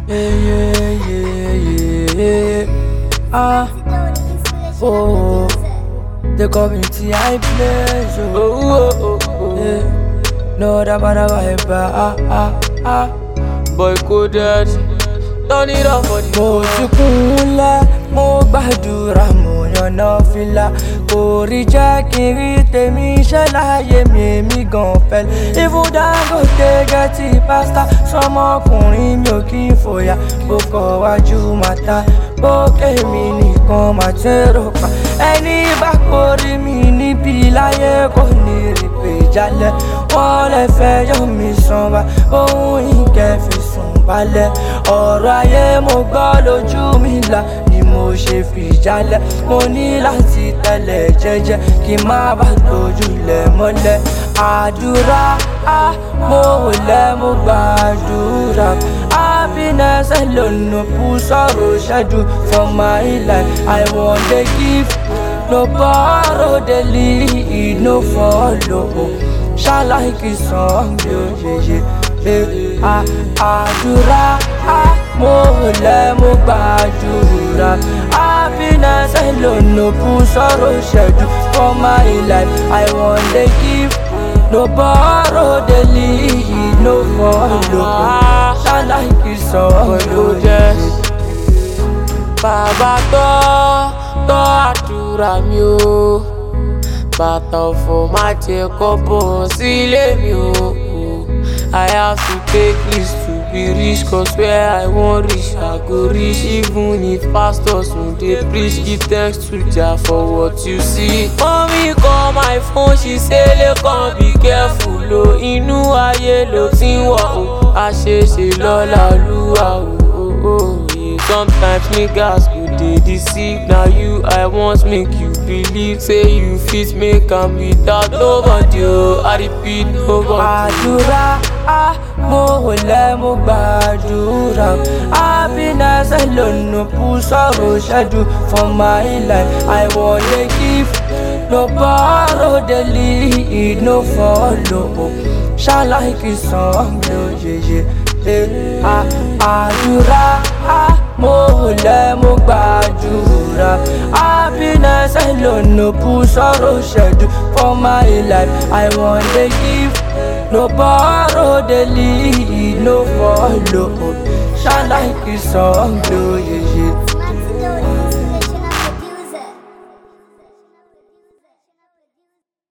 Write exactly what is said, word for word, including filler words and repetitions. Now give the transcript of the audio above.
Yeah, yeah, yeah, yeah. Ah, oh, the community I play, so oh, oh, oh, oh. Yeah. No, that bad vibe, ah, ah, ah. Boy coded, turn it up for the Mo ti kúnlẹ̀, mo gbàdúrà, mo yànnà fìlà. Kò rí jẹ́ kí n rí tèmi ṣe láyé mi, èmi gan fẹ́lẹ̀. Even Dangote gẹ́tì pásítà, sọmọkùnrin mi ò kí n fòyà. Bó kọ̀ wájú màtá, bó kémi nìkan mà tẹ́rọ pa. Ẹni bá kórìí mi níbi láyé kò ní rí pé jálẹ̀. Wọ́n lè fẹ́ yọ mi sanba, ohun ìkẹfì sùn balẹ̀. Ọ̀rọ̀ ayé mo gbọ́ lójú mi là ni mo ṣe fi jálẹ̀. Mo ní láti tẹ̀lé jẹ́jẹ́ kí n má bàa tójúlẹ̀ mọ́lẹ̀. Àdúrà á mo lẹ̀ mo gbàdúrà. Happiness alone no put sorrow schedule for my life. I wan dey give, no borrow, dey lead, no follow. Ṣàlàyé sàn mi ò yeye. Àdúrà á mo lẹ̀ mo gbàdúrà. Happiness alone no put sorrow schedule for my life. I wan dey give, no borrow, dey lead, no follow. Ṣàlàyé sàn mi ò yeye. Bàbá gbọ́, gbọ́ àdúrà mi o. Bàtà ọ̀fọ̀ má jẹ́ kó bọ̀ sílé mi o. I have to take risks to be rich, cause where I wan reach, I go reach. Even if pastors no dey preach, give thanks to Jah for what you see. Mommy call my phone, she say Lekan be careful o. Inú ayé ló ti ń wọ̀ o, àṣeṣe lọ́la Olúwa o. Sometimes niggas go dey deceive. Now you I want make you believe. Say you fit make am without nobody o. I repeat nobody. Àdúrà á mo lẹ̀ mo gbàdúrà. Happiness alone no put sorrow schedule for my life. I wan dey give, no borrow, dey lead, no follow. Ṣàlàyé sàn mi ò yeye. Àdúrà á mo lẹ̀ mo gbàdúrà. Happiness alone no put sorrow schedule for my life. I wan dey give, no borrow, dey lead, no follow. Ṣàlàyé sàn mi ò yeye.